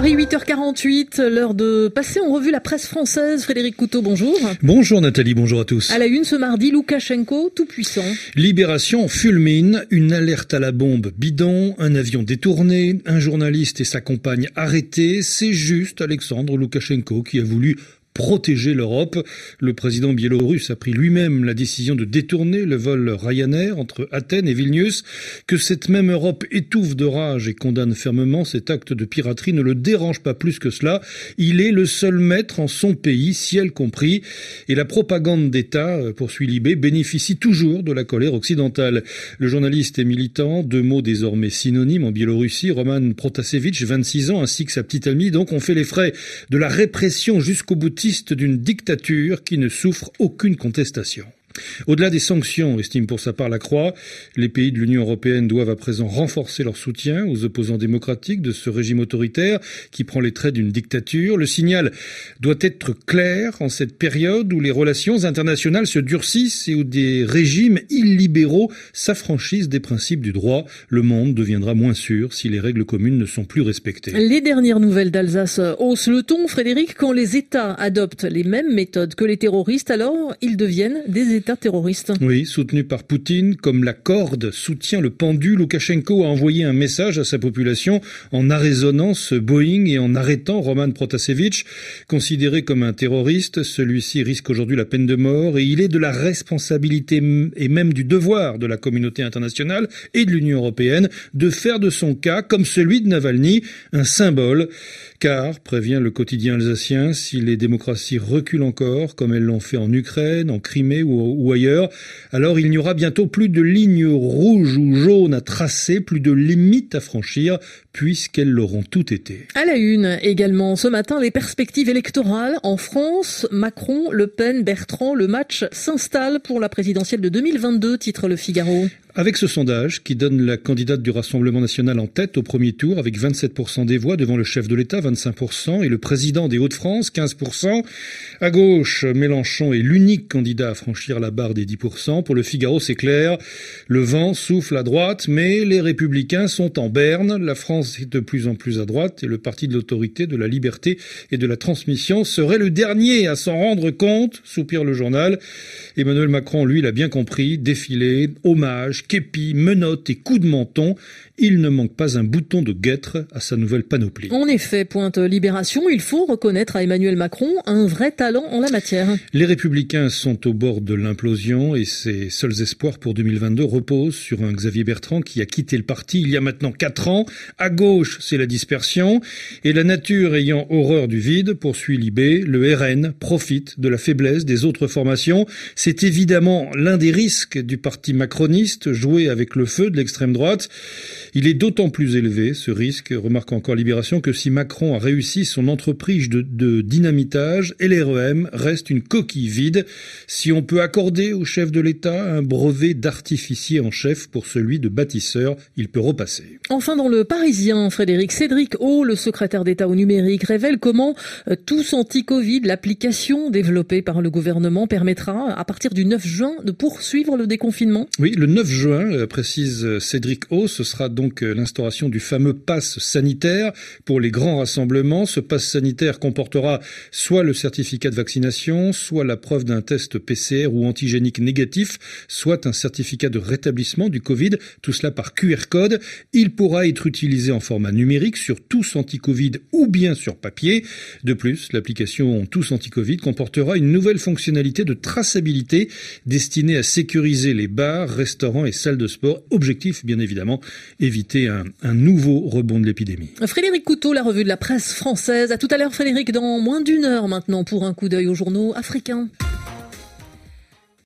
Paris, 8h48, l'heure de passer en revue la presse française. Frédéric Couteau, bonjour. Bonjour Nathalie, bonjour à tous. À la une ce mardi, Loukachenko, tout puissant. Libération fulmine, une alerte à la bombe bidon, un avion détourné, un journaliste et sa compagne arrêtés. C'est juste Alexandre Loukachenko qui a voulu protéger l'Europe. Le président biélorusse a pris lui-même la décision de détourner le vol Ryanair entre Athènes et Vilnius. Que cette même Europe étouffe de rage et condamne fermement cet acte de piraterie ne le dérange pas plus que cela. Il est le seul maître en son pays, ciel compris. Et la propagande d'État, poursuit Libé, bénéficie toujours de la colère occidentale. Le journaliste et militant, deux mots désormais synonymes en Biélorussie, Roman Protasevich, 26 ans, ainsi que sa petite amie, donc ont fait les frais de la répression jusqu'au boutiste d'une dictature qui ne souffre aucune contestation. Au-delà des sanctions, estime pour sa part la Croix, les pays de l'Union européenne doivent à présent renforcer leur soutien aux opposants démocratiques de ce régime autoritaire qui prend les traits d'une dictature. Le signal doit être clair en cette période où les relations internationales se durcissent et où des régimes illibéraux s'affranchissent des principes du droit. Le monde deviendra moins sûr si les règles communes ne sont plus respectées. Les dernières nouvelles d'Alsace haussent le ton, Frédéric. Quand les États adoptent les mêmes méthodes que les terroristes, alors ils deviennent des États terroristes. Oui, soutenu par Poutine, comme la corde soutient le pendu, Loukachenko a envoyé un message à sa population en arraisonnant ce Boeing et en arrêtant Roman Protasevich. Considéré comme un terroriste, celui-ci risque aujourd'hui la peine de mort et il est de la responsabilité et même du devoir de la communauté internationale et de l'Union européenne de faire de son cas, comme celui de Navalny, un symbole. Car, prévient le quotidien alsacien, si les démocraties reculent encore, comme elles l'ont fait en Ukraine, en Crimée ou ailleurs, alors il n'y aura bientôt plus de lignes rouges ou jaunes à tracer, plus de limites à franchir, puisqu'elles l'auront toutes été. À la une également, ce matin, les perspectives électorales en France. Macron, Le Pen, Bertrand, le match s'installe pour la présidentielle de 2022, titre Le Figaro. Avec ce sondage qui donne la candidate du Rassemblement national en tête au premier tour avec 27% des voix devant le chef de l'État, 25%, et le président des Hauts-de-France, 15%. À gauche, Mélenchon est l'unique candidat à franchir la barre des 10%. Pour Le Figaro, c'est clair, le vent souffle à droite, mais les Républicains sont en berne. La France est de plus en plus à droite et le parti de l'autorité, de la liberté et de la transmission serait le dernier à s'en rendre compte, soupire le journal. Emmanuel Macron, lui, l'a bien compris, défilé, hommage, képi, menottes et coups de menton. Il ne manque pas un bouton de guêtre à sa nouvelle panoplie. En effet, pointe Libération, il faut reconnaître à Emmanuel Macron un vrai talent en la matière. Les Républicains sont au bord de l'implosion et ses seuls espoirs pour 2022 reposent sur un Xavier Bertrand qui a quitté le parti il y a maintenant 4 ans. À gauche, c'est la dispersion. Et la nature ayant horreur du vide, poursuit Libé, le RN profite de la faiblesse des autres formations. C'est évidemment l'un des risques du parti macroniste, jouer avec le feu de l'extrême droite. Il est d'autant plus élevé, ce risque, remarque encore Libération, que si Macron a réussi son entreprise de dynamitage, LREM reste une coquille vide. Si on peut accorder au chef de l'État un brevet d'artificier en chef pour celui de bâtisseur, il peut repasser. Enfin, dans le Parisien, Frédéric, Cédric O, le secrétaire d'État au numérique, révèle comment Tous Anti-Covid, l'application développée par le gouvernement, permettra, à partir du 9 juin, de poursuivre le déconfinement. Oui, le 9 juin, précise Cédric O, ce sera donc l'instauration du fameux pass sanitaire pour les grands rassemblements. Ce pass sanitaire comportera soit le certificat de vaccination, soit la preuve d'un test PCR ou antigénique négatif, soit un certificat de rétablissement du Covid, tout cela par QR code. Il pourra être utilisé en format numérique sur Tous Anti-Covid ou bien sur papier. De plus, l'application Tous Anti-Covid comportera une nouvelle fonctionnalité de traçabilité destinée à sécuriser les bars, restaurants et salles de sport. Objectif, bien évidemment, éviter un nouveau rebond de l'épidémie. Frédéric Couteau, la revue de la presse française. À tout à l'heure, Frédéric, dans moins d'1 heure maintenant pour un coup d'œil aux journaux africains.